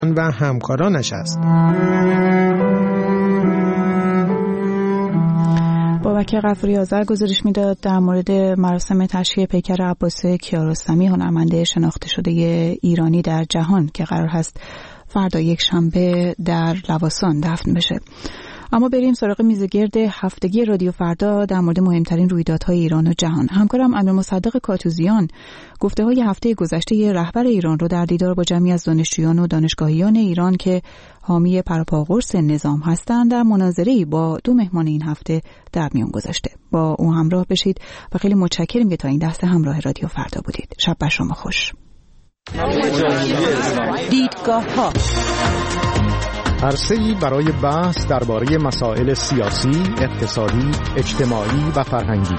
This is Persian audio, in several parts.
و همکارانش است. بابک غفوری آذر گزارش میداد در مورد مراسم تشییع پیکر عباس کیارستمی، هنرمند شناخته شده ایرانی در جهان که قرار هست فردا یک شنبه در لواسان دفن بشه. اما بریم سراغ میزگرد هفتگی رادیو فردا در مورد مهمترین رویدادهای ایران و جهان. همکارم امیرمصدق کاتوزیان گفته‌های هفته گذشته رهبر ایران رو در دیدار با جمعی از دانشجویان و دانشگاهیان ایران که حامی پروپاقرص نظام هستند در مناظره‌ای با دو مهمان این هفته در میان گذاشته. با او همراه بشید و خیلی متشکریم که تا این لحظه همراه رادیو فردا بودید. شب بر شما خوش. دیدگاه‌ها عرصه‌ای برای بحث درباره مسائل سیاسی، اقتصادی، اجتماعی و فرهنگی.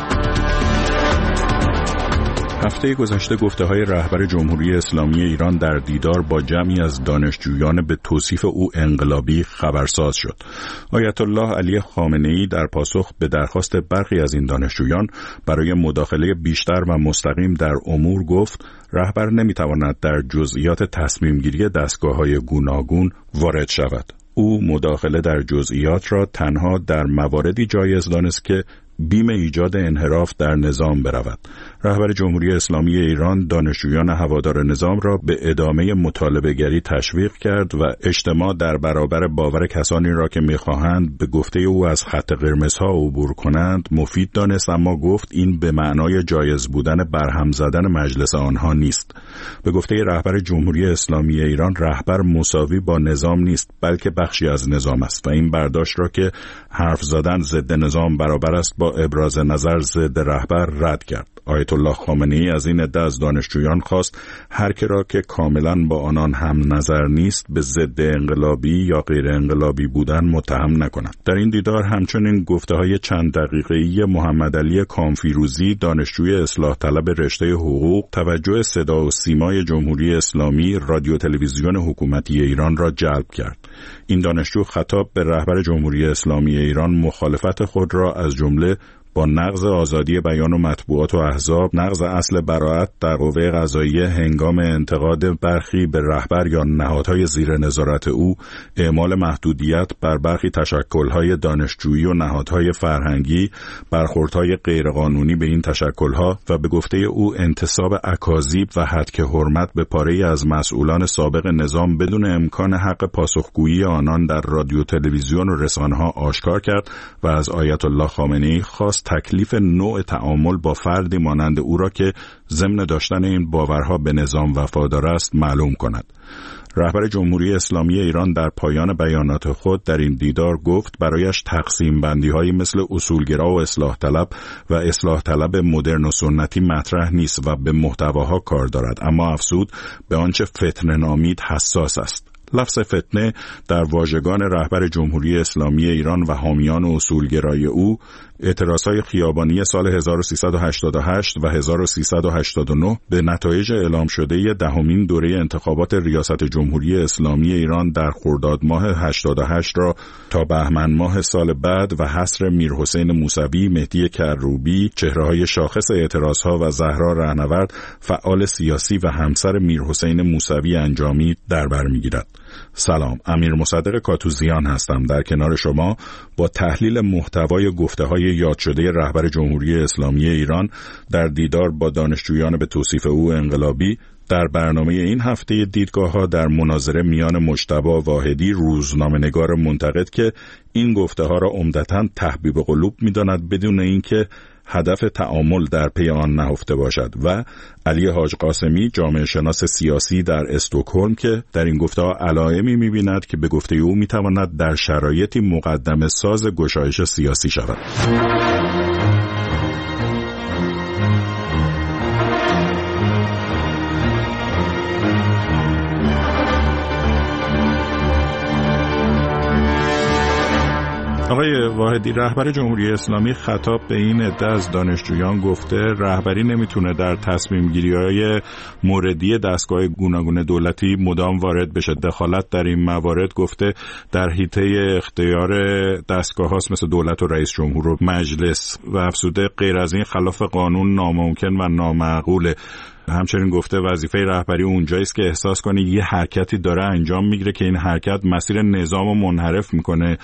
هفته گذشته گفته‌های رهبر جمهوری اسلامی ایران در دیدار با جمعی از دانشجویان به توصیف او انقلابی خبرساز شد. آیت الله علی خامنه‌ای در پاسخ به درخواست برخی از این دانشجویان برای مداخله بیشتر و مستقیم در امور گفت رهبر نمی‌تواند در جزئیات تصمیم‌گیری دستگاه‌های گوناگون وارد شود. او مداخله در جزئیات را تنها در مواردی جایز دانست که بیم ایجاد انحراف در نظام برود. رهبر جمهوری اسلامی ایران دانشجویان هوادار نظام را به ادامه مطالبه‌گری تشویق کرد و اجتماع در برابر باور کسانی را که می‌خواهند به گفته او از خط قرمزها عبور کنند مفید دانست، اما گفت این به معنای جایز بودن برهم زدن مجلس آنها نیست. به گفته رهبر جمهوری اسلامی ایران رهبر مساوی با نظام نیست بلکه بخشی از نظام است و این برداشت را که حرف زدن ضد نظام برابر است با ابراز نظر ضد رهبر رد کرد. آیت الله خامنه‌ای از این عده از دانشجویان خواست هر که را که کاملا با آنان هم نظر نیست به ضد انقلابی یا غیر انقلابی بودن متهم نکند. در این دیدار همچنین گفته‌های چند دقیقه‌ای محمد علی کامفیروزی دانشجوی اصلاح طلب رشته حقوق توجه صدا و سیمای جمهوری اسلامی رادیو تلویزیون حکومتی ایران را جلب کرد. این دانشجو خطاب به رهبر جمهوری اسلامی ایران مخالفت خود را از جمله با نقض آزادی بیان و مطبوعات و احزاب، نقض اصل براءت در قوه قضاییه هنگام انتقاد برخی به رهبر یا نهادهای زیر نظارت او، اعمال محدودیت بر برخی تشکل‌های دانشجویی و نهادهای فرهنگی، برخوردهای غیرقانونی به این تشکل‌ها و به گفته او انتصاب اکاذیب و هتک حرمت به پاره‌ای از مسئولان سابق نظام بدون امکان حق پاسخگویی آنان در رادیو تلویزیون و رسانه‌ها آشکار کرد و از آیت الله خامنه‌ای خواست تکلیف نوع تعامل با فردی مانند او را که ضمن داشتن این باورها به نظام وفادار است معلوم کند. رهبر جمهوری اسلامی ایران در پایان بیانات خود در این دیدار گفت برایش تقسیم بندی‌هایی مثل اصولگرا و اصلاح طلب مدرن و سنتی مطرح نیست و به محتواها کار دارد، اما افزود به آنچه فتنه نامید حساس است. لفظ فتنه در واژگان رهبر جمهوری اسلامی ایران و حامیان اصولگرای او اعتراضهای خیابانی سال 1388 و 1389 به نتایج اعلام شده دهمین دوره انتخابات ریاست جمهوری اسلامی ایران در خرداد ماه 88 را تا بهمن ماه سال بعد و حصر میرحسین موسوی، مهدی کروبی، چهره‌های شاخص اعتراضها و زهرا رهنورد، فعال سیاسی و همسر میرحسین موسوی انجامی در بر می‌گیرد. سلام، امیرمصدق کاتوزیان هستم در کنار شما با تحلیل محتوای گفته‌های یاد شده رهبر جمهوری اسلامی ایران در دیدار با دانشجویان به توصیف او انقلابی در برنامه این هفته دیدگاه‌ها در مناظره میان مجتبی واحدی روزنامه‌نگار منتقد که این گفته‌ها را عمدتاً تحبیب قلوب می‌داند بدون اینکه هدف تعامل در پی آن نهفته باشد و علی حاج قاسمی جامعه شناس سیاسی در استکهلم که در این گفته‌ها علائمی می‌بیند که به گفته او می‌تواند در شرایطی مقدمه ساز گشایش سیاسی شود. آقای واحدی، رهبر جمهوری اسلامی خطاب به این عده از دانشجویان گفته رهبری نمیتونه در تصمیم گیری‌های موردی دستگاه گوناگون دولتی مدام وارد بشه. دخالت در این موارد گفته در حیطه اختیار دستگاه هاست مثل دولت و رئیس جمهور و مجلس و افزوده غیر از این خلاف قانون ناممکن و نامعقوله. همچنین گفته وظیفه رهبری اونجایی است که احساس کنه یه حرکتی داره انجام میگیره که این حرکت مسیر نظام رو منحرف میکنه،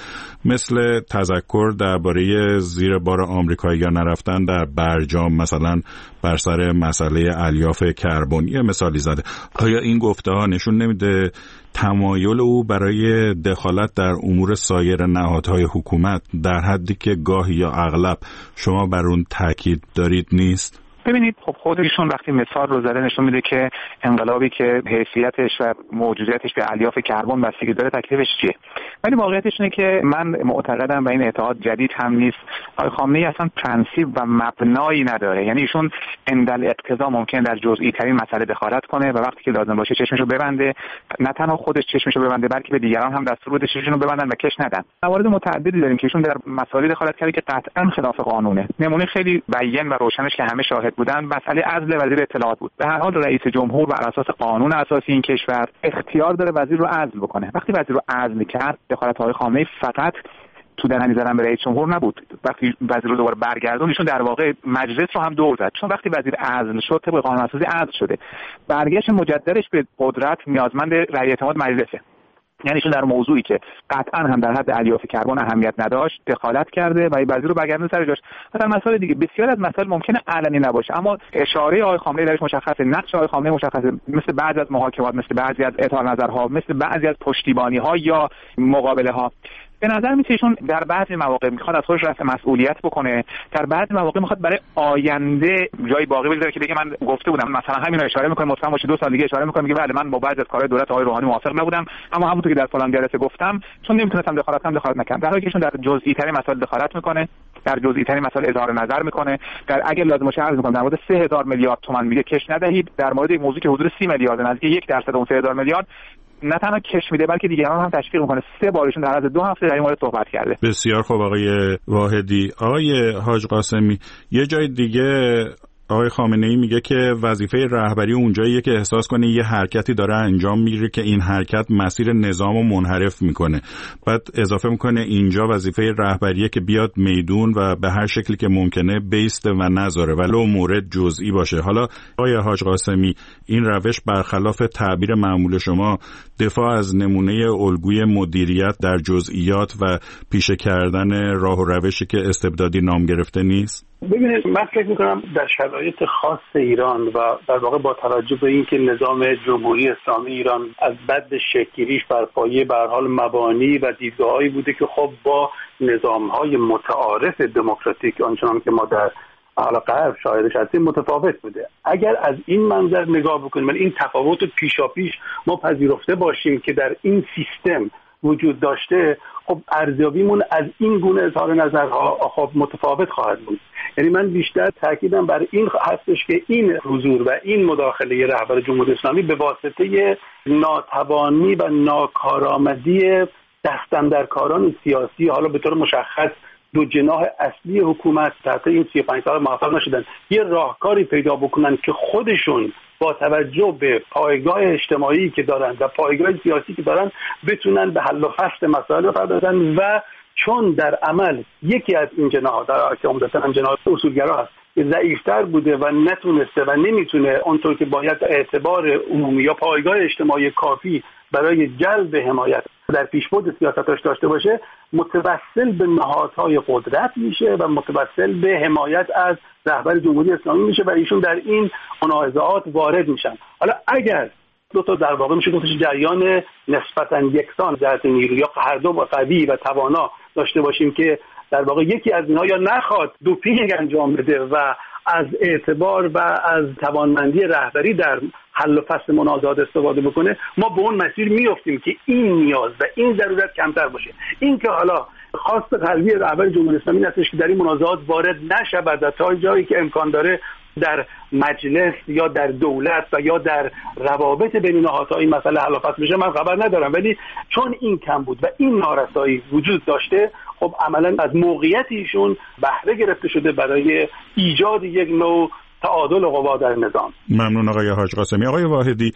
مثل تذکر درباره زیر بار آمریکایی‌ها نرفتن در برجام، مثلا بر سر مسئله الیاف کربنی مثالی زده. آیا این گفته ها نشون نمیده تمایل او برای دخالت در امور سایر نهادهای حکومت در حدی که گاهی یا اغلب شما بر اون تاکید دارید نیست؟ ببینید خب خودشون وقتی مثال رو زده نشون میده که انقلابی که حیثیتش و موجودیتش به الیاف کربن بستگی داره تکلیفش چیه. ولی واقعیتش اینه که من معتقدم و این اعتقاد جدید هم نیست، آقای خامنه‌ای اصلا پرنسیپ و مبنایی نداره. یعنی ایشون عند الاقتضا ممکن در جزئی ترین مسئله دخالت کنه و وقتی که لازم باشه چشمشو ببنده، نه تنها خودش چشمشو ببنده بلکه به دیگران هم دستور بده چشمشون رو ببندن و کش ندن. موارد متعددی داریم که ایشون در مسائلی دخالت کرده که قطعا خلاف قانونه. نمونه خیلی بیان و روشنش که همه شاهد بودن مسئله عزل وزیر اطلاعات بود. به هر حال رئیس جمهور بر اساس قانون اساسی این کشور اختیار داره وزیر رو عزل بکنه. وقتی وزیر رو عزل کرد، دخالت‌های خامنه‌ای فقط تو دهنی زدن به رئیس جمهور نبود. وقتی وزیر رو دوباره برگردون، ایشون در واقع مجلس رو هم دور زد، چون وقتی وزیر عزل شد طبق قانون اساسی عزل شده، برگشت مجددش به قدرت نیازمند رأی اعتماد مجلسه. یعنی ایشون در موضوعی که قطعا هم در حد الیاف کربن اهمیت نداشت دخالت کرده و وزیر رو برگردون سر جاش. مثلا مسائل دیگه بسیار از مسائل ممکنه علنی نباشه اما اشاره آقای خامنه‌ای درش مشخصه، نقش آقای خامنه‌ای مشخصه، مثل بعضی از محاکمات، مثل بعضی از اظهار نظرها، مثل بعضی از پشتیبانی‌ها یا مقابله‌ها. به نظر میاد ایشون در بعضی مواقع میخواد از خودش رفع مسئولیت بکنه، در بعضی مواقع میخواد برای آینده جای باقی بذاره که بگه من گفته بودم، مثلا همین رو اشاره میکنه، مطمئن باشید 2 سال دیگه اشاره میکنه میگه بله من با بعضی از کارهای دولت آقای روحانی موافق نبودم اما همونطور که در فلان جلسه گفتم چون نمیتونستم دخالت نکردم. در حالی که ایشون در جزئی ترین مسائل دخالت میکنه، در جزئی ترین مسائل اظهار نظر میکنه، در اگر لازم باشه عرض میکنم در مورد 3000 میلیارد تومان میگه کش ندهید، در مورد این موضوع که حدود 30 میلیارد نزدیک 1% اون 3000 میلیارد نه تنها کش میده بلکه دیگران هم تشویق میکنه. 3 بارشون در عرض 2 هفته در این مورد صحبت کرده. بسیار خوب آقای واحدی. آقای حاج قاسمی، یه جای دیگه آقای خامنه‌ای میگه که وظیفه رهبری اونجاییه که احساس کنه یه حرکتی داره انجام میگیره که این حرکت مسیر نظامو منحرف میکنه. بعد اضافه میکنه اینجا وظیفه رهبریه که بیاد میدون و به هر شکلی که ممکنه بیسته و نذاره ولو مورد جزئی باشه. حالا آقای حاج قاسمی، این روش برخلاف تعبیر معمول شما دفاع از نمونه الگوی مدیریت در جزئیات و پیشه کردن راه و روشی که استبدادی نام گرفته نیست؟ ببینید من فکر میکنم در شرایط خاص ایران و در واقع با توجه به اینکه نظام جمهوری اسلامی ایران از بد شکل‌گیریش بر پایه به هر حال مبانی و دیدگاه‌هایی بوده که خب با نظام‌های متعارف دموکراتیک آنچنان که ما در حالا غرب شاهدش هستیم متفاوت بوده. اگر از این منظر نگاه بکنیم، این تفاوت پیشاپیش ما پذیرفته باشیم که در این سیستم وجود داشته، خب ارزیابیمون از این گونه اظهار نظرها خب متفاوت خواهد بود. یعنی من بیشتر تاکیدم بر این هستش که این حضور و این مداخله رهبر جمهوری اسلامی به واسطه ناتوانی و ناکارآمدی دستاندرکاران سیاسی، حالا به طور مشخص 2 جناح اصلی حکومت تحت این 35 سال موفق نشدن یه راهکاری پیدا بکنن که خودشون با توجه به پایگاه اجتماعی که دارن و پایگاه سیاسی که دارن بتونن به حل و فصل مسائل بپردازن و چون در عمل یکی از این جناح در که عمدتاً هم جناح اصولگرا هست ضعیفتر بوده و نتونسته و نمیتونه اونطور که باید اعتبار عمومی یا پایگاه اجتماعی کافی برای جلب حمایت در پیشبرد سیاستاش داشته باشه، متوسل به نهادهای قدرت میشه و متوسل به حمایت از رهبر جمهوری اسلامی میشه و ایشون در این منازعات وارد میشن. حالا اگر 2 تا در واقع میشه گفتش جریان نسبتاً یکسان جهت نیرو یا هر دو قوی و توانا داشته باشیم که در واقع یکی از اینها یا نخواد دوپینگ انجام بده و از اعتبار و از توانمندی رهبری در حل و فصل منازعات استفاده بکنه، ما به اون مسیر میافتیم که این نیاز و این ضرورت کمتر باشه. این که حالا خواست قلبی رهبر جمهوری اسلامی هستش که در این منازعات وارد نشود و تا جایی که امکان داره در مجلس یا در دولت و یا در روابط بین نهادها این مسئله حل و فصل بشه من خبر ندارم، ولی چون این کم بود و این نارسایی وجود داشته، خب عملا از موقعیت ایشون بهره گرفته شده برای ایجاد یک نوع تعادل قوا در نظام. ممنون آقای حاج قاسمی. آقای واحدی،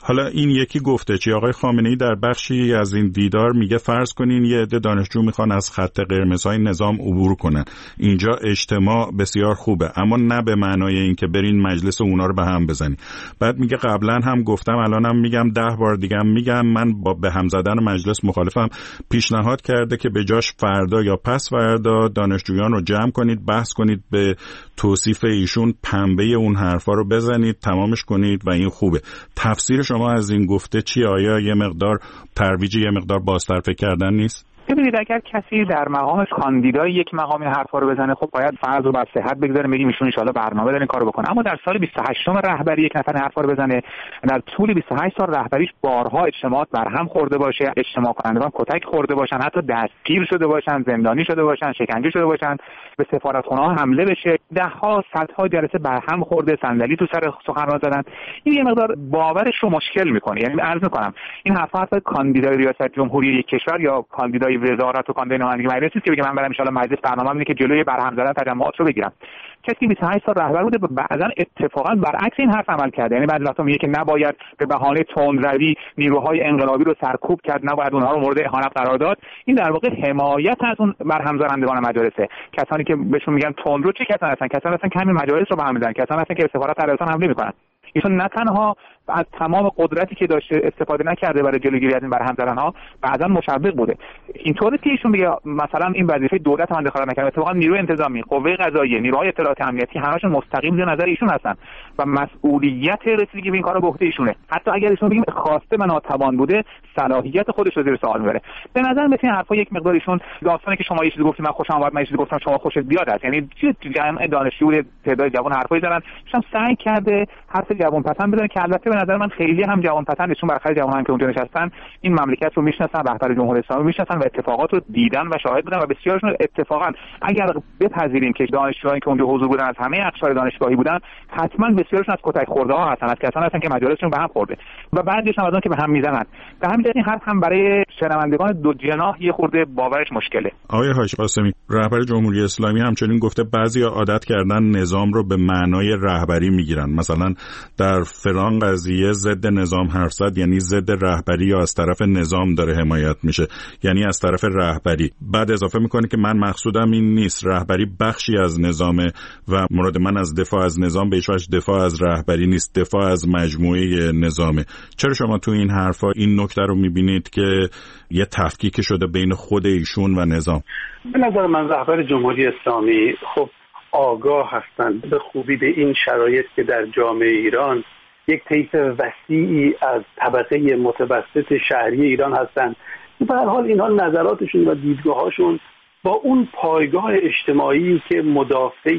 حالا این یکی گفته چی؟ آقای خامنه‌ای در بخشی از این دیدار میگه فرض کنین یه عده دانشجو میخوان از خط قرمزهای نظام عبور کنن. اینجا اجتماع بسیار خوبه، اما نه به معنای اینکه برین مجلس اونا رو به هم بزنین. بعد میگه قبلا هم گفتم، الانم میگم، 10 بار دیگه هم میگم، من با به هم زدن مجلس مخالفم. پیشنهاد کرده که به جاش فردا یا پس فردا دانشجویان رو جمع کنید، بحث کنید، به توصیف ایشون پنبه اون حرفا رو بزنید، تمامش کنید و این خوبه. تفسیر شما از این گفته چی؟ آیا یه مقدار ترویج، یه مقدار بازتر فکر کردن نیست؟ ببینید، اگر کسی در مقام کاندیدای یک مقام این حرفا رو بزنه، خب باید فرض رو بر صحت بگذاریم، بگیم ایشون ان شاءالله برنامه داره این کارو بکنه. اما در سال 28م رهبری یک نفر حرفا رو بزنه، در طول 28 سال رهبریش بارها اجتماعات برهم خورده باشه، اجتماع کنندگان کتک خورده باشن، حتی دستگیر شده باشن، زندانی شده باشن، شکنجه شده باشن، به سفارتخونه‌ها حمله بشه، ده‌ها صدها جلسه برهم خورده، صندلی تو سر سخنران زدن. این یه مقدار باورش رو مشکل میکنه. یعنی عرض میکنم این حرفا کاندیدای ریاست جمهوری یک کشور یا کاندیدای وزارت و کاندیدای نمایندگی مجلس نیست که بگه من برم ان شاءالله مجلس برنامه‌ام اینه که جلوی برهم زدن تجمعات رو بگیرم. کسی 28 سال رهبر بوده، بعضا اتفاقا برعکس این حرف عمل کرده. یعنی بعد وقتا میگه که نباید به بهانه تندروی نیروهای انقلابی رو سرکوب کرد، نباید اونها رو مورد اهانت قرار داد. این در واقع حمایت از اون برهم زدندگان مجالسه. کسانی که بهشون میگن تندرو چه کسانی هستن؟ کسانی هستن که همین مجالس رو به هم میزنن، کسانی هستن که به سفارت عربستان حمله میکنن. ایشون نه تنها از تمام قدرتی که داشته استفاده نکرده برای جلوگیری از این برهم زدن‌ها، بعضا مشوق بوده. اینطوری که ایشون میگه مثلا این وظیفه دولت من دخالت نکرده، اتفاقا نیروی انتظامی، قوه قضاییه، نیروهای اطلاعات امنیتی همشون مستقیم زیر نظر ایشون هستن و مسئولیت رسیدگی به این کارو به عهده ایشونه. حتی اگر ایشون بگیم خواسته و ناتوان بوده، صلاحیت خودش رو زیر سوال میبره. به نظر مثل این حرفا یک مقدار ایشون داستانی که شما یه چیزی گفتید من خوشم اومد، من یه چیزی گفتم شما خوشت بیاد است. یعنی جمع دانشجو تعداد جوان حرفایی زدن، ایشون سعی کرده حرف جوان پسند بزنه که البته به نظر من خیلی هم جوان پسندشون برخلاف جوانان که اونجا نشستن این مملکت رو میشناسن، رهبر جمهوری اسلامی رو میشناسن و اتفاقات رو دیدن و شاهد بودن و بسیارشون اتفاقا اگر بپذیریم که دانشجویانی که اونجا حضور بودن از همه اقشار دانشگاهی بودن، حتما بسیارشون از کتک خورده ها هستن، از کسانی هستن که مجالسشون به هم خورده و بعضیش هم از اون که به هم میزنن. به همین دلیل این حرف هم برای شنوندگان دو جناح یه خورده باورش مشکله. آقای حاج قاسمی، رهبر جمهوری اسلامی همچنین گفته بعضیا عادت کردن نظام رو به معنای رهبری میگیرن، مثلا در فلان قضیه ضد نظام حرف زد یعنی ضد رهبری یا از طرف نظام داره حمایت میشه، یعنی از طرف رهبری. بعد اضافه میکنه که من مقصودم این نیست، رهبری بخشی از نظامه و مراد من از دفاع از نظام به هیچ وجه دفاع از رهبری نیست، دفاع از مجموعه نظامه. چرا شما تو این حرفا این نکته رو میبینید که یه تفکیک شده بین خود ایشون و نظام؟ به نظر من رهبر جمهوری اسلامی خب آگاه هستند به خوبی به این شرایط که در جامعه ایران یک طیف وسیعی از طبقه متوسط شهری ایران هستند. به هر حال اینها نظراتشون و دیدگاهاشون با اون پایگاه اجتماعی که مدافع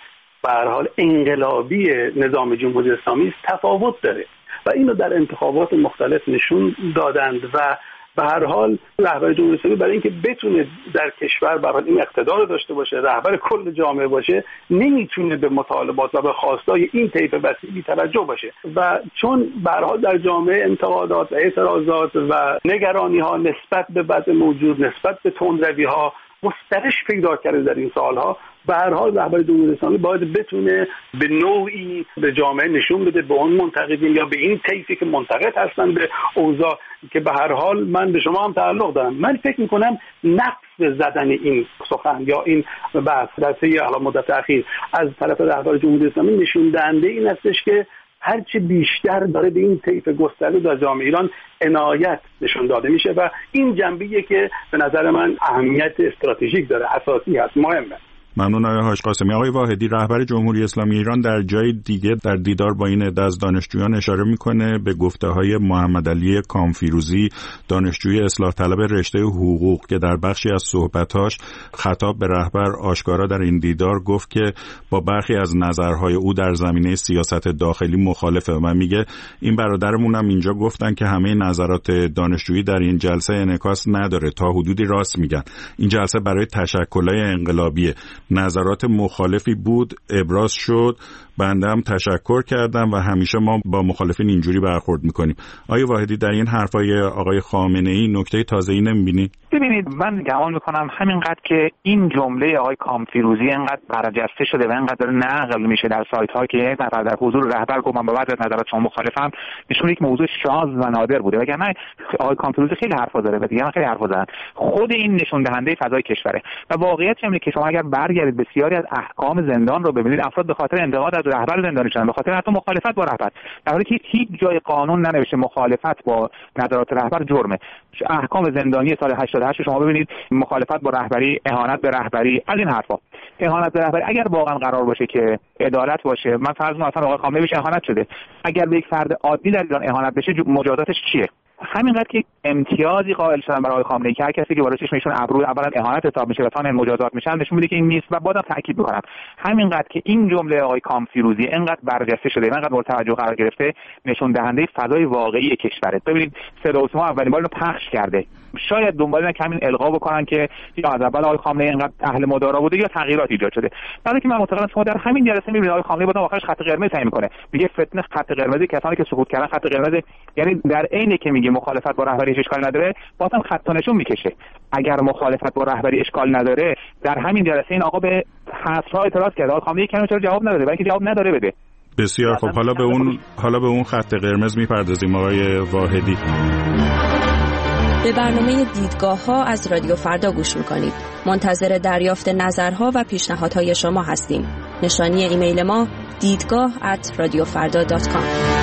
به هر حال انقلابی نظام جمهوری اسلامی است تفاوت داره و اینو در انتخابات مختلف نشون دادند و به هر حال رهبر جمهوری اسلامی برای اینکه بتونه در کشور به حال این اقتدار داشته باشه، رهبر کل جامعه باشه، نمیتونه به مطالبات و به خواستای این طیف وسیعی توجه باشه و چون به هر حال در جامعه انتقادات و اعتراضات و نگرانی ها نسبت به وضع موجود، نسبت به تندروی ها گسترش پیدا کرده در این سالها، به هر حال رهبر جمهوری اسلامی باید بتونه به نوعی به جامعه نشون بده، به اون منتقدین یا به این طیفی که منتقد هستن به اوضاع که به هر حال من به شما هم تعلق دارم. من فکر میکنم نقص زدن این سخن یا این بحث در طی مدت اخیر از طرف رهبر جمهوری اسلامی نشون دهنده این هستش که هرچه بیشتر داره به این طیف گسترده در جامعه ایران عنایت نشون داده میشه و این جنبه‌ایه که به نظر من اهمیت استراتژیک داره، اساسی هست، مهمه. ممنون آقای حاج قاسمی. آقای واحدی، رهبر جمهوری اسلامی ایران در جای دیگه در دیدار با این عده از دانشجویان اشاره میکنه به گفته‌های محمد علی کامفیروزی، دانشجوی اصلاح طلب رشته حقوق، که در بخشی از صحبتاش خطاب به رهبر آشکارا در این دیدار گفت که با برخی از نظرهای او در زمینه سیاست داخلی مخالفه و میگه این برادرمون هم اینجا گفتن که همه نظرات دانشجویی در این جلسه انعکاس نداره، تا حدودی راست میگن، این جلسه برای تشکل‌های انقلابیه. نظرات مخالفی بود ابراز شد، بنده هم تشکر کردم و همیشه ما با مخالفین اینجوری برخورد میکنیم. آقای واحدی در این حرفای آقای خامنه‌ای نکته تازه‌ای نمیبینید؟ ببینید من گمان میکنم همینقدر که این جمله آقای کامفیروزی اینقدر برجسته شده و اینقدر نقل میشه در سایت ها که یک نفر در حضور رهبر گفت من با بعضی از نظرات شما مخالفم، نشون یک موضوع شاذ و نادر بوده. وگرنه آقای کامفیروزی خیلی حرفا داره و دیگران خیلی حرفا زدن. خود این نشون دهنده فضای کشوره و واقعیت اینه که شما اگر برگردید بسیاری از احکام زندان رو ببینید، افراد به خاطر انتقاد از رهبر زندانی شدن، به خاطر حتی مخالفت با رهبر، در حالی که هیچ جای قانون ننوشته مخالفت با نظرات رهبر جرمه. احکام زندانی سال 88 شما ببینید، مخالفت با رهبری، اهانت به رهبری، از این حرفا. اهانت به رهبری اگر واقعا قرار باشه که عدالت باشه، من فرض می‌کنم مثلا آقای خامنه‌ای بهش اهانت شده، اگر به یک فرد عادی در ایران اهانت بشه مجازاتش چیه؟ همینقدر که امتیازی قائل شدن برای خامنه‌ای که هر کسی که وارد چشمشون ابرو اولا اهانت حساب میشه و ثانیا مجازات میشن، نشون میده که این نیست. و بازم تاکید می‌کنم همینقدر که این جمله آقای کامفیروزی اینقدر برجسته شده، اینقدر مورد توجه قرار گرفته، نشون دهنده فضای واقعی کشوره. ببینید صدا و سیما اولین بار اینو پخش کرده، شاید دنبال اینه که همین القا بکنن که یا از اول آقای خامنه‌ای اینقدر اهل مدارا بوده یا تغییرات ایجاد شده. برای که من معتقدم شما در همین جلسه می‌بینید آقای خامنه‌ای با آخرش خط قرمز تعیین می‌کنه، میگه فتنه خط قرمزی، کسانی که سقوط کردن خط قرمز، یعنی در عینی که میگه مخالفت با رهبری اشکال نداره، بازم خط نشون میکشه. اگر مخالفت با رهبری اشکال نداره، در همین جلسه این آقا به حسرا اعتراض کرد، آقای خامنه‌ای کمی چرا جواب نداده؟ برای اینکه جواب نداره بده. بسیار خب، حالا به اون خط قرمز میپردازیم. آقای واحدی، به برنامه دیدگاه‌ها از رادیو فردا گوش می‌کنید. منتظر دریافت نظرها و پیشنهادهای شما هستیم. نشانی ایمیل ما دیدگاه@radiofarda.com.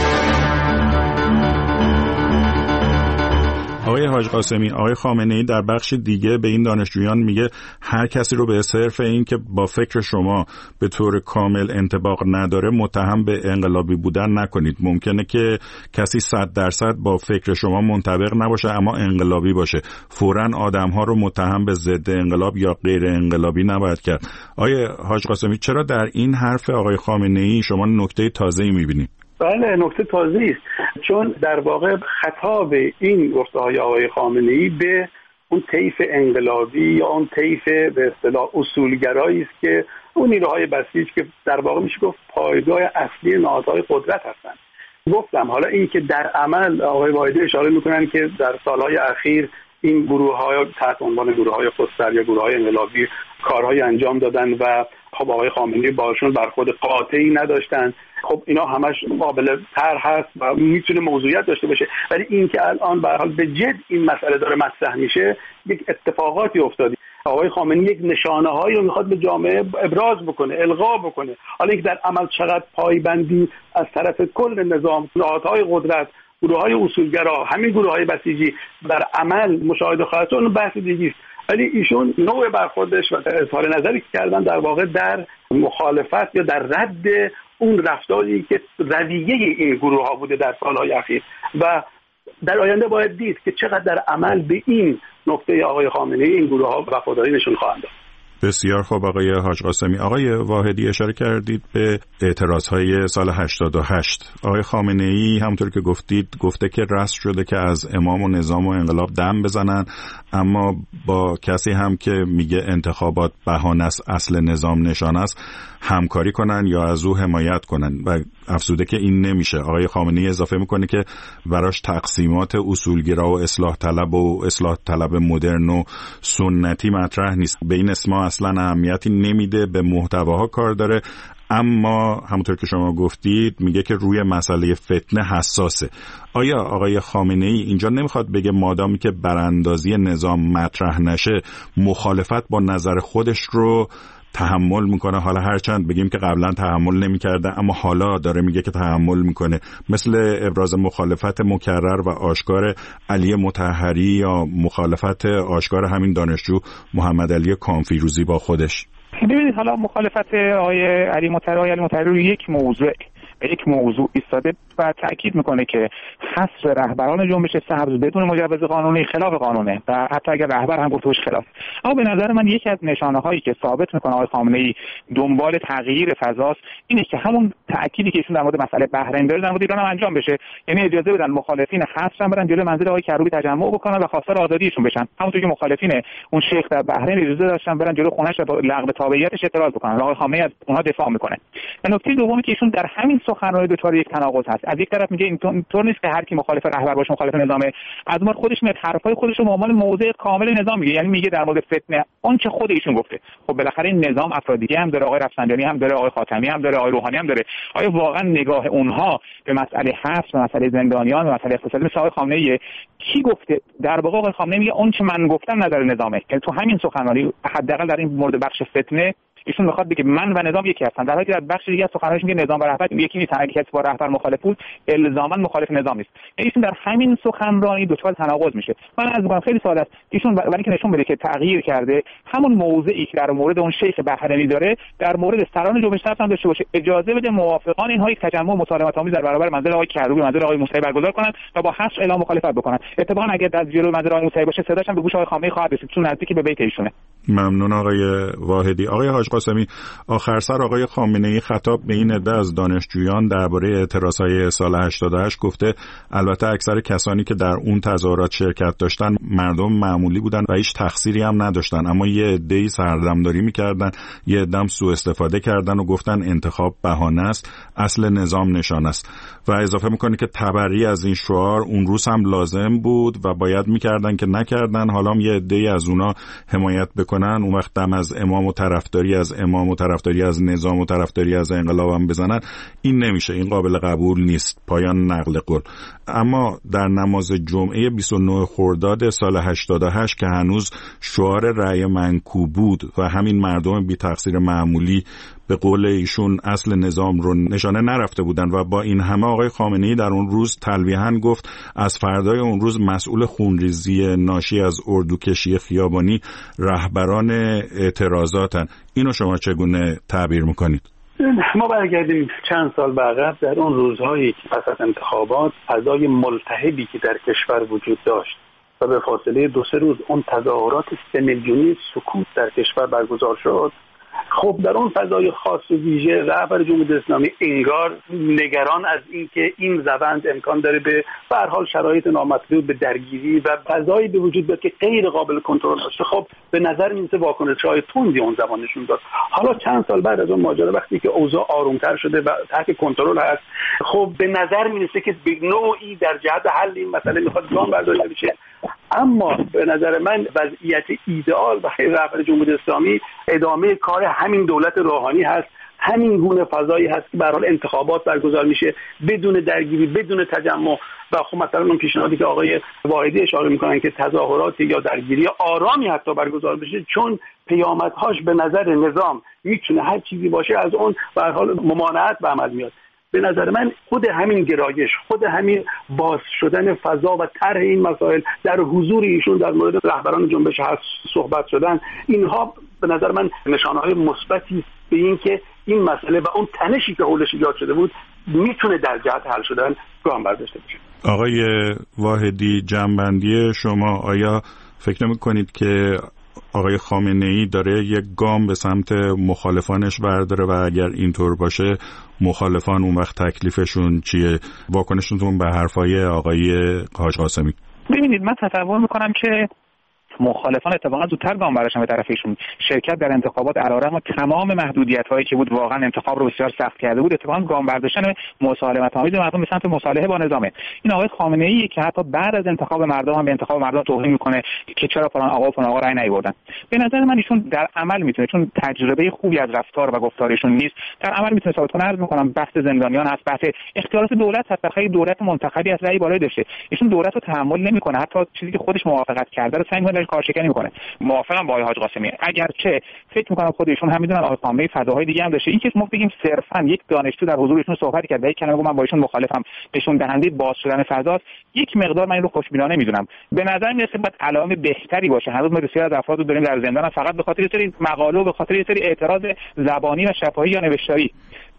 آقای حاج قاسمی، آقای خامنه‌ای در بخش دیگه به این دانشجویان میگه هر کسی رو به صرف این که با فکر شما به طور کامل انطباق نداره متهم به انقلابی بودن نکنید. ممکنه که کسی 100% با فکر شما منطبق نباشه اما انقلابی باشه. فوراً آدم‌ها رو متهم به ضد انقلاب یا غیر انقلابی نباید کرد. آقای حاج قاسمی، چرا در این حرف آقای خامنه‌ای شما نکته تازه‌ای می‌بینید؟ بله، نکته تازه‌ای است، چون در واقع خطاب این گفته‌های آقای خامنه‌ای به اون طیف انقلابی یا اون طیف به اصطلاح اصولگرایی است که اون نیروهای بسیج که در واقع میشه گفت پایگاه اصلی نهادهای قدرت هستند. گفتم حالا این که در عمل آقای واحدی اشاره میکنن که در سالهای اخیر این گروه‌ها تحت عنوان گروه‌های خودسر یا گروه‌های انقلابی کارهای انجام دادن و خب آقای خامنه‌ای باشون برخورد قاطعی نداشتن. خب اینا همش قابل طرح هست و میتونه موضوعیت داشته باشه، ولی این که الان به هر حال به جد این مسئله داره مطرح میشه، یک اتفاقاتی افتاده. آقای خامنه‌ای یک نشانه‌هایی رو میخواد به جامعه ابراز بکنه، القا بکنه. حالا اینکه در عمل چقدر پایبندی از طرف کل نظام، نهادهای قدرت، گروه‌های اصولگرا، همین گروه‌های بسیجی در عمل مشاهده خواهد شد، اون بحث دیگه است. ولی ایشون نوع برخوردش و اظهار نظری که کردن در واقع در مخالفت یا در رد اون رفتاری که رویه این گروه‌ها بوده در سال‌های اخیر و در آینده باید دید که چقدر در عمل به این نکته آقای خامنه‌ای این گروه‌ها وفاداری نشون خواهند داد. بسیار خوب آقای حاج قاسمی. آقای واحدی اشاره کردید به اعتراضهای سال 88. آقای خامنه‌ای همونطور که گفتید گفته که رسم شده که از امام و نظام و انقلاب دم بزنن، اما با کسی هم که میگه انتخابات بهانه است، اصل نظام نشانه است، همکاری کنن یا از او حمایت کنن و افزوده که این نمیشه. آقای خامنه‌ای اضافه میکنه که براش تقسیمات اصولگرا و اصلاح طلب مدرن و سنتی مطرح نیست. به این اسما اصلا اهمیتی نمیده، به محتواها کار داره، اما همونطور که شما گفتید میگه که روی مسئله فتنه حساسه. آیا آقای خامنه‌ای اینجا نمیخواد بگه مادامی که براندازی نظام مطرح نشه مخالفت با نظر خودش رو تحمل میکنه؟ حالا هرچند بگیم که قبلا تحمل نمیکرده اما حالا داره میگه که تحمل میکنه، مثل ابراز مخالفت مکرر و آشکار علی مطهری یا مخالفت آشکار همین دانشجو محمد علی کامفیروزی با خودش. ببینید حالا مخالفت آقای علی مطهری یک موضوع، به یک موضوع ایستاده و تاکید میکنه که حصر رهبران جنبش سبز بدون مجوز قانونی خلاف قانونه و حتی اگر رهبر هم گفته باشه خلاف. اما به نظر من یکی از نشانه‌هایی که ثابت میکنه آقای خامنه‌ای دنبال تغییر فضاست اینه که همون تأکیدی که ایشون در مورد مسئله بحرین داره در مورد ایران هم انجام بشه، یعنی اجازه بدن مخالفین حصر هم برن جلوی منزل آقای کروبی تجمع بکنن و خواستار آزادیشون بشن، همونطور که مخالفین اون شیخ در بحرین اجازه داشتن برن جلوی خونه‌اش و با لغو تابعیتش اعتراض بکنن. آقای خامنه‌ای از اونها دفاع میکنه. و نکته دومی که ایشون در همین سخنرانی دچار یک تناقض هست. از یک طرف میگه اینطور نیست که هر کی مخالف رهبر باشه مخالف نظامه، از اون خودش میاد حرفای خودش رو به عنوان موضع کامل نظام میگه، یعنی میگه در مورد فتنه آنچه خود ایشون گفته. خب بالاخره این نظام افراد دیگه هم داره، آقای رفسنجانی هم داره، آقای خاتمی هم داره، آقای روحانی هم داره. آیا واقعا نگاه اونها به مسئله حبس و مسئله زندانیان و مسئله اقتصادی مثل آقای خامنه‌ای کی گفته؟ در واقع آقای خامنه‌ای میگه اون چه من گفتم نظر نظامه. یعنی تو همین سخنرانی حداقل در این مورد بخش فتنه ایشون میخواد بگه من و نظام یکی هستن، در حالی که در بخش دیگه از سخنرانیش میگه نظام و رهبر یکی نیستن، اگه کسی با رهبر مخالف بود الزاما مخالف نظام نیست. یعنی ایشون در همین سخنرانی دچار تناقض میشه. من از میگم خیلی ساده است ایشون برای اینکه نشون بده که تغییر کرده، همون موضعی که در مورد اون شیخ بحرینی داره در مورد سران جنبش سبز هم داشته باشه، اجازه بده موافقان اینها یک تجمع مسالمت آمیز در برابر منزل آقای کروبی منزل آقای موسوی برگزار کنند و با حصر اعلام مخالفت بکنن. اتفاقا اگر در جلوی منزل آقای موسوی باشه صداش هم به گوش آقای خامنه‌ای خواهد رسید چون نزدیکی به بیت ایشونه. ممنون آقای واحدی. آقای حاج قاسمی، آخر سر آقای خامنه‌ای خطاب به این عده از دانشجویان درباره اعتراضهای سال 88 گفته البته اکثر کسانی که در اون تظاهرات شرکت داشتن مردم معمولی بودن و هیچ تقصیری هم نداشتن، اما یه عده‌ای سردمداری می‌کردن، یه عده‌ام سوء استفاده کردن و گفتن انتخاب بهانه است، اصل نظام نشان است. و اضافه می‌کنه که تبری از این شعار اون روز هم لازم بود و باید می‌کردن که نکردن، حالا هم یه عده‌ای از اونا حمایت بکنن، اون وقت دم از امام و طرفداری از امام و طرفداری از نظام و طرفداری از انقلاب هم بزنن. این نمیشه، این قابل قبول نیست. پایان نقل قول. اما در نماز جمعه 29 خرداد سال 88 که هنوز شعار رأی منکوب بود و همین مردم بی تقصیر معمولی به قول ایشون اصل نظام رو نشانه نرفته بودن و با این همه آقای خامنه‌ای در اون روز تلویحاً گفت از فردای اون روز مسئول خونریزی ناشی از اردوکشی خیابانی رهبران اعتراضاتن. اینو شما چگونه تعبیر میکنید؟ ما برگردیم چند سال به عقب. در اون روزهایی که پس از انتخابات فضای ملتهبی که در کشور وجود داشت و به فاصله 2-3 روز اون تظاهرات 3 میلیونی سکوت در کشور برگزار شد، خب در اون فضای خاص و ویژه رهبر جمهوری اسلامی انگار نگران از اینکه این روند امکان داره به هر حال شرایط نامطلوب به درگیری و فضایی به وجود بیاد که غیر قابل کنترل باشه. خب به نظر میاد واکنش‌های تندی اون زمان نشون داد. حالا چند سال بعد از اون ماجرا وقتی که اوضاع آرومتر شده و تحت کنترل هست، خب به نظر میرسه که به نوعی در جهت حل این مسئله میخواد گام برداشته بشه. اما به نظر من وضعیت ایدئال برای رهبر جمهوری اسلامی ادامه کار همین دولت روحانی هست، همین گونه فضایی هست که به هر حال انتخابات برگزار میشه بدون درگیری، بدون تجمع. و خب مثلا اون پیشنهادی که آقای واحدی اشاره میکنن که تظاهرات یا درگیری آرامی حتی برگزار بشه، چون پیامدهاش به نظر نظام میتونه هر چیزی باشه، از اون به هر حال ممانعت به عمل میاد. به نظر من خود همین گرایش، خود همین باز شدن فضا و طرح این مسائل در حضور ایشون در مورد رهبران جنبش هست صحبت شدن، اینها به نظر من نشانه‌های مثبتی به این که این مسئله و اون تنشی که حولش ایجاد شده بود میتونه در جهت حل شدن گام برداشته بشه. آقای واحدی، جنبندی شما، آیا فکر نمی‌کنید که آقای خامنه‌ای داره یک گام به سمت مخالفانش برداره و اگر اینطور باشه مخالفان اون وقت تکلیفشون چیه؟ واکنشتون به حرفای آقای حاج قاسمی؟ ببینید من تصور میکنم که مخالفان اتفاقا زودتر گام برداشتن به طرف ایشون. شرکت در انتخابات علیرغم تمام محدودیت‌هایی که بود، واقعا انتخاب رو بسیار سخت کرده بود، اتفاقا گام برداشتن مسالمت آمیز مردم به سمت مصالحه با نظامه. این آقای خامنه‌ای که حتی بعد از انتخاب مردم هم به انتخاب مردم توهین میکنه که چرا فلان آقا رأی نیاوردن. به نظر من ایشون در عمل میتونه، چون تجربه خوبی از رفتار و گفتارشون نیست، در عمل میتونه ثابت کنه. عرض میکنم بحث زندانیان هست، بحث اختیارات دولت هست. بخاطر دولت منتخبی از رأی بالایی داشته، ایشون دولت رو تحمل نمیکنه، حتی چیزی که خودش موافقت کرده رو سعی میکنه کارشکنی میکنه. موافقم با آقای حاج قاسمی، اگرچه فکر میکنم خود ایشون هم میدونن آقای خامنه‌ای فضاهای دیگه هم داشته. این که ما بگیم صرفا یک دانشجو در حضور ایشون صحبت کرد و یک کلمه گفت من با ایشون مخالفم، نشون دهنده باز شدن فضاست، یک مقدار من این رو خوشبینانه میدونم. به نظر میاد باید علائم بهتری باشه. هنوز ما بسیار از افراد رو داریم در زندان فقط به خاطر یه سری مقاله و به خاطر یه سری اعتراض زبانی و شفاهی یا نوشتاری.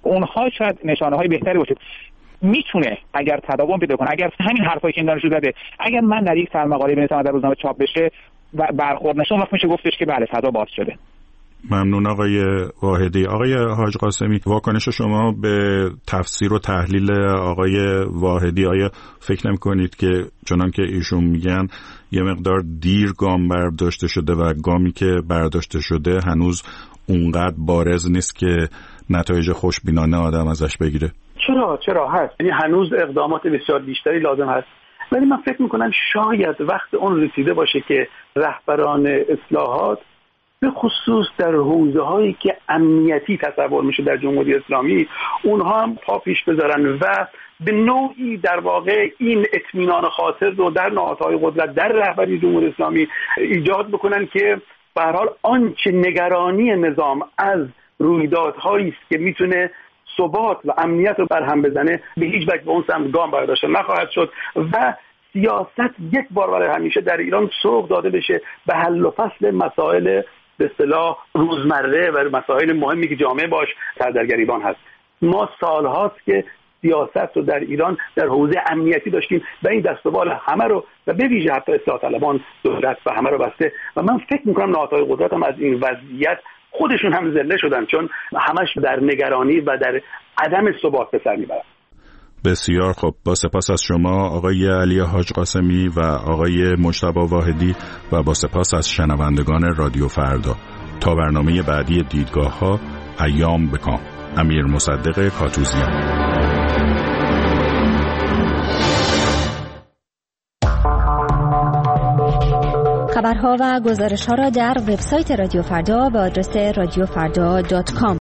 اونها شاید نشانه‌های بهتری باشه. میتونه اگر تداوم پیدا کنه، اگر همین حرفایی که این دانشجو زده، اگر من در یک سرمقاله بنویسم در روزنامه چاپ بشه و برخورد نشه، وقت میشه گفتش که بله فضا باز شده. ممنون آقای واحدی. آقای حاج قاسمی، واکنش شما به تفسیر و تحلیل آقای واحدی، آیا فکر نمی‌کنید که چنان که ایشون میگن یه مقدار دیر گام برداشته شده و گامی که برداشته شده هنوز اونقدر بارز نیست که نتایج خوشبینانه آدم ازش بگیره؟ چرا هست، یعنی هنوز اقدامات بسیار بیشتری لازم هست، ولی من فکر میکنم شاید وقت اون رسیده باشه که رهبران اصلاحات به خصوص در حوزه هایی که امنیتی تصور میشه در جمهوری اسلامی اونها هم پا پیش بذارن و به نوعی در واقع این اطمینان خاطر رو در نهادهای قدرت در رهبری جمهوری اسلامی ایجاد بکنن که به هر حال آنچه نگرانی نظام از رویدادهایی است که میتونه ثبات و امنیت رو برهم بزنه به هیچ وجه به اون سمت گام برداشته نخواهد شد و سیاست یک بار برای همیشه در ایران سوق داده بشه به حل و فصل مسائل به اصطلاح روزمره و مسائل مهمی که جامعه باش در گریبان هست. ما سالهاست که سیاست رو در ایران در حوزه امنیتی داشتیم و این دست و بال همه رو و به ویژه حتی اصلاح طلبان دولت و همه رو بسته و من فکر میکنم نهادهای قدرت هم از این وضعیت خودشون هم ذله شدن، چون همش در نگرانی و در عدم ثبات به سر میبرن. بسیار خب، با سپاس از شما آقای علی حاج قاسمی و آقای مجتبی واحدی و با سپاس از شنوندگان رادیو فردا. تا برنامه بعدی دیدگاه ها، ایام بکام. امیر مصدق کاتوزیان. خبرها و گزارش‌ها را در وبسایت رادیو فردا به آدرس radiofrda.com